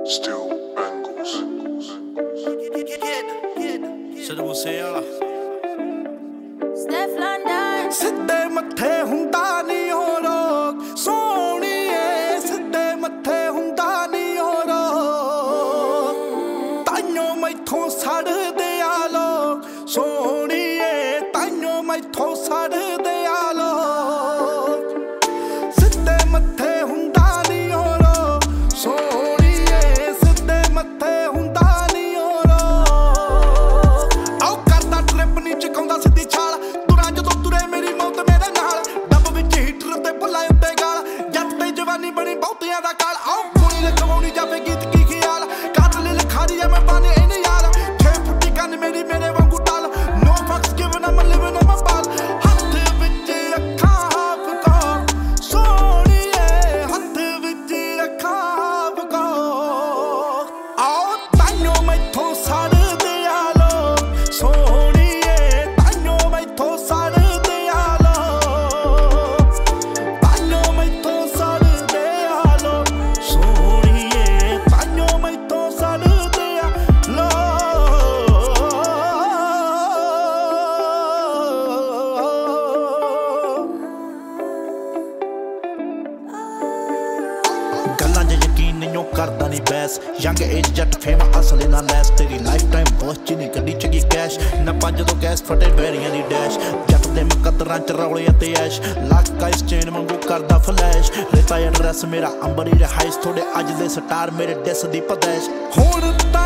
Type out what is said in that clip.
Still bangles. Sidhu Moosewala Steph London ਸਿੱਧੇ ਮੱਥੇ ਹੁੰਦਾ ਨਹੀਂ ਉਹ ਰੋਗ ਸੋਹਣੀਏ ਸਿੱਧੇ ਮੱਥੇ ਹੁੰਦਾ ਨਹੀਂ ਉਹ ਰੋਗ ਤਾਈਓ ਮੈਥੋਂ ਸੜਦੇ ਆ ਲੋਕ ਸੋਹਣੀਏ ਤਾਈਓ ਮੈਥੋਂ ਸੜਦੇ ਆ ਲੋਕ ਸਿੱਧੇ ਮੱਥੇ ਹੁੰਦਾ ਨਹੀਂ ਉਹ ਰੋਗ ਸੋਹਣੀਏ ਸਿੱਧੇ ਮੱਥੇ ਹੁੰਦਾ ਨਹੀਂ ਉਹ ਰੋਗ ਆਓ ਕਰਦਾ ਟ੍ਰਿਪ ਨਹੀਂ ਚਕਾਉਂਦਾ ਸਿੱਧੀ ਛਾਲ ਤੁਰਾਂ ਜਦੋਂ ਤੁਰੇ ਮੇਰੀ ਮੌਤ ਮੇਰੇ ਨਾਲ ਡੱਬ ਵਿੱਚ ਹੀਟਰ ਤੇ ਭੁੱਲਾ ਉੱਤੇ ਗਾਲ ਜੱਟ ਤੇ ਜਵਾਨੀ ਬਣੀ ਬਹੁਤਿਆਂ ਦਾ ਕਾਲ ਆਓ ਕੁੜੀ ਲਖਵਾਉਣੀ ਜਾਵੇ ਗੀਤ ਕੀ ਖਿਆਲ ਕਾਤਲ ਲਖਾਰੀ ਆ ਮੈਂ ਬਾਨੇ ਇਹਨੇ ਯਾਰ 6 ਫੁੱਟੀ ਕੰਨ ਮੇਰੀ ਮੇਰੇ ਵਾਂਗੂ ਟਾਲ ਨੋ ਫਕਸ ਗਿਵਨ ਅਮ ਲਿਵਿੰਗ ਅਮ ਬਾਲ ਹੱਥ ਵਿੱਚ ਅੱਖਾਂ ਫਕਾ ਸੋਹਣੀਏ ਹੱਥ ਵਿੱਚ ਅੱਖਾਂ ਫਕਾ ਆਓ ਤਾਈਓ ਮੈਥੋਂ ਸੜਦੇ ਆ ਲੋਕ ਸੋਹਣੀਏ ਤਾਈਓ ਮੈਥੋਂ ਸੜਦੇ ਆ ਲੋਕ ਤਾਈਓ ਮੈਥੋਂ ਸੜਦੇ ਆ ਲੋਕ ਸੋਹਣੀਏ ਤਾਈਓ ਮੈਥੋਂ ਸੜਦੇ ਆ ਗੱਲਾਂ 'ਚ ਯਕੀਨ ਨਹੀਂ ਉਹ ਕਰਦਾ ਨਹੀਂ ਬੈਸ ਯੰਗ ਏਜ ਜੱਟ ਫੇਮਾ ਅਸਲੇ ਨਾਲ ਲੈਸ ਤੇਰੀ ਲਾਈਫ ਟਾਈਮ ਬਸ ਚ ਨਹੀਂ ਗੱਡੀ ਚ ਗਈ ਕੈਸ਼ ਨਾ ਪੰਜ ਤੋਂ ਗੈਸ ਫਟੇ ਬੈਰੀਆਂ ਦੀ ਡੈਸ਼ ਜੱਟ ਦੇ ਮੁਕੱਦਰਾਂ ਚ ਰੌਲੇ ਅਤੇ ਐਸ਼ ਲੱਕਾ ਇਸ ਚੇਨ ਵਾਂਗੂ ਕਰਦਾ ਫਲੈਸ਼ ਰੇਤਾ ਐਡਰੈਸ ਮੇਰਾ ਅੰਬਰੀ ਰਿਹਾਇਸ਼ ਥੋੜੇ ਅੱਜ ਦੇ ਸਟਾਰ ਮੇਰੇ ਡਿਸ ਦੀ ਪਦੈਸ਼ ਹੁਣ ਤਾਂ